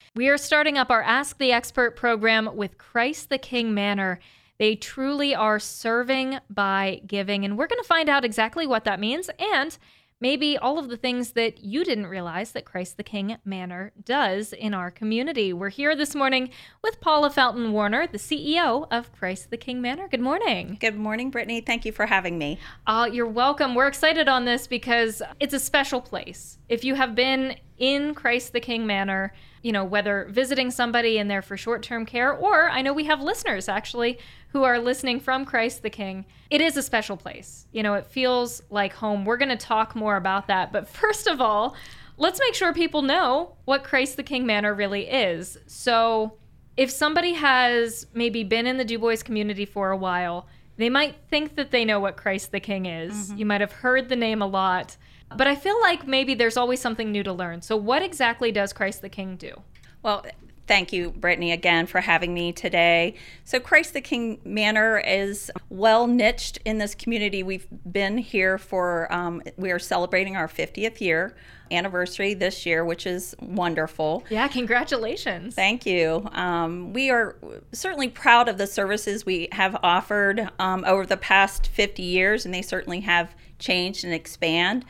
We are starting up our Ask the Expert program with Christ the King Manor. They truly are serving by giving, and we're going to find out exactly what that means and maybe all of the things that you didn't realize that Christ the King Manor does in our community. We're here this morning with Paula Felton Warner, the CEO of Christ the King Manor. Good morning. Good morning, Brittany. Thank you for having me. You're welcome. We're excited on this because it's a special place. If you have been in Christ the King Manor, whether visiting somebody in there for short-term care, or I know we have listeners actually who are listening from Christ the King, it is a special place. It feels like home. We're going to talk more about that. But first of all, let's make sure people know what Christ the King Manor really is. So if somebody has maybe been in the DuBois community for a while, they might think that they know what Christ the King is. Mm-hmm. You might have heard the name a lot. But I feel like maybe there's always something new to learn. So what exactly does Christ the King do? Well, thank you, Brittany, again for having me today. So Christ the King Manor is well niched in this community. We've been here we are celebrating our 50th year anniversary this year, which is wonderful. Yeah, congratulations. Thank you. We are certainly proud of the services we have offered over the past 50 years, and they certainly have changed and expand.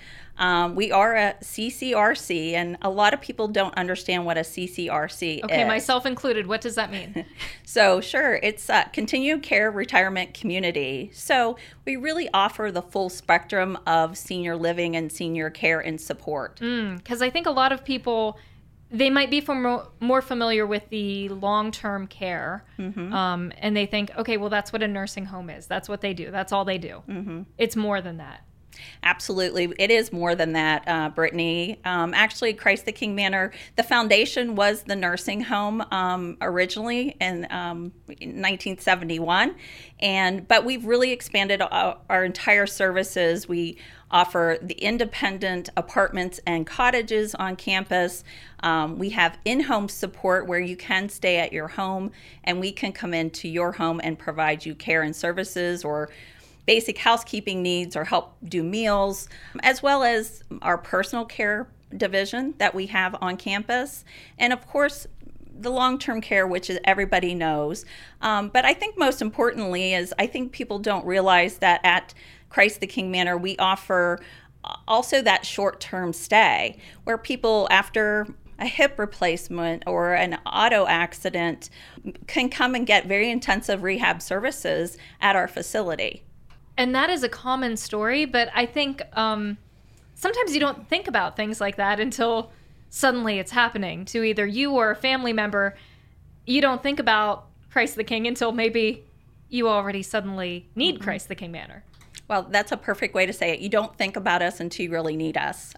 We are a CCRC, and a lot of people don't understand what a CCRC is. Okay, myself included. What does that mean? So, sure, it's a continued care retirement community. So we really offer the full spectrum of senior living and senior care and support. Because I think a lot of people, they might be more familiar with the long-term care, mm-hmm. And they think, okay, well, that's what a nursing home is. That's what they do. That's all they do. Mm-hmm. It's more than that. Absolutely. It is more than that, Brittany. Actually, Christ the King Manor, the foundation was the nursing home originally in 1971. But we've really expanded our entire services. We offer the independent apartments and cottages on campus. We have in-home support where you can stay at your home and we can come into your home and provide you care and services or basic housekeeping needs or help do meals, as well as our personal care division that we have on campus. And of course, the long-term care, which everybody knows. But I think most importantly is I think people don't realize that at Christ the King Manor, we offer also that short-term stay where people after a hip replacement or an auto accident can come and get very intensive rehab services at our facility. And that is a common story, but I think sometimes you don't think about things like that until suddenly it's happening to either you or a family member. You don't think about Christ the King until maybe you already suddenly need mm-hmm. Christ the King Manor. Well, that's a perfect way to say it. You don't think about us until you really need us.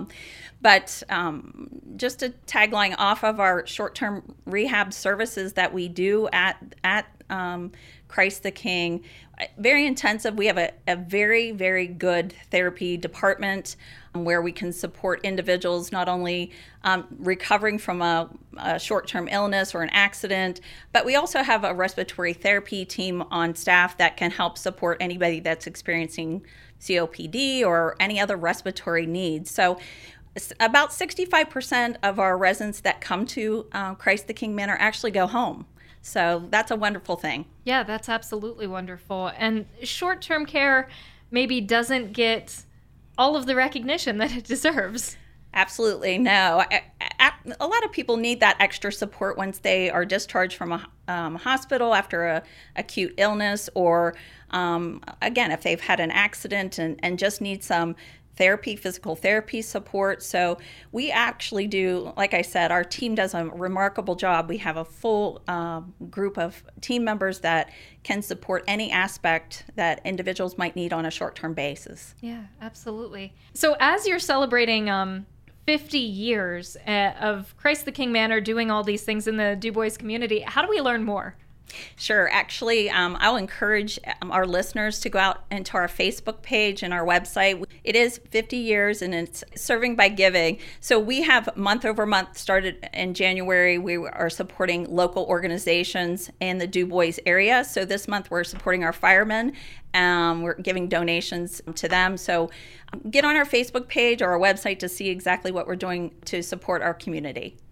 But just a tagline off of our short-term rehab services that we do at Christ the King, very intensive. We have a very, very good therapy department where we can support individuals not only recovering from a short-term illness or an accident, but we also have a respiratory therapy team on staff that can help support anybody that's experiencing COPD or any other respiratory needs. So about 65% of our residents that come to Christ the King Manor actually go home. So that's a wonderful thing. Yeah, that's absolutely wonderful. And short-term care maybe doesn't get all of the recognition that it deserves. Absolutely. No. A lot of people need that extra support once they are discharged from a hospital after a acute illness or, again, if they've had an accident and just need some therapy, physical therapy support. So we actually do, like I said, our team does a remarkable job. We have a full group of team members that can support any aspect that individuals might need on a short-term basis. Yeah, absolutely. So as you're celebrating 50 years of Christ the King Manor doing all these things in the DuBois community, how do we learn more? Sure. Actually, I'll encourage our listeners to go out into our Facebook page and our website. It is 50 years and it's Serving by Giving. So we have month over month started in January. We are supporting local organizations in the DuBois area. So this month we're supporting our firemen. We're giving donations to them. So get on our Facebook page or our website to see exactly what we're doing to support our community.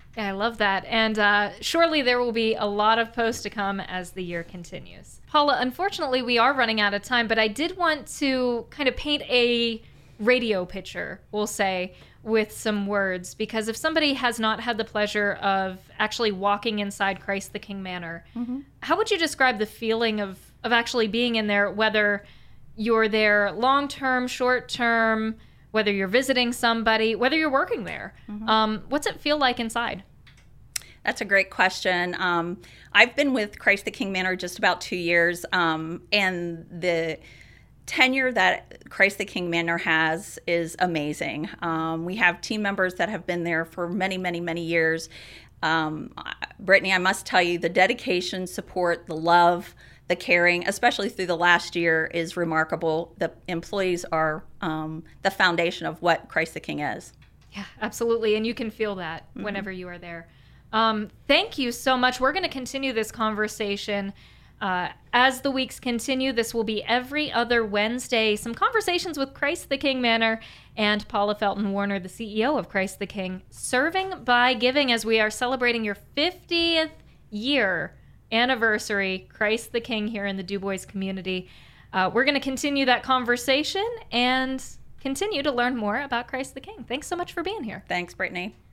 Yeah, I love that. And surely there will be a lot of posts to come as the year continues. Paula, unfortunately, we are running out of time, but I did want to kind of paint a radio picture, we'll say, with some words, because if somebody has not had the pleasure of actually walking inside Christ the King Manor, how would you describe the feeling of actually being in there, whether you're there long-term, short-term, whether you're visiting somebody, whether you're working there? What's it feel like inside? That's a great question. I've been with Christ the King Manor just about 2 years, and the tenure that Christ the King Manor has is amazing. We have team members that have been there for many, many, many years. Brittany, I must tell you, the dedication, support, the love, the caring, especially through the last year, is remarkable. The employees are the foundation of what Christ the King is. Yeah, absolutely. And you can feel that whenever you are there. Thank you so much. We're going to continue this conversation as the weeks continue. This will be every other Wednesday. Some conversations with Christ the King Manor and Paula Felton Warner, the CEO of Christ the King, Serving by Giving, as we are celebrating your 50th year anniversary, Christ the King, here in the DuBois community. We're going to continue that conversation and continue to learn more about Christ the King. Thanks so much for being here. Thanks, Brittany.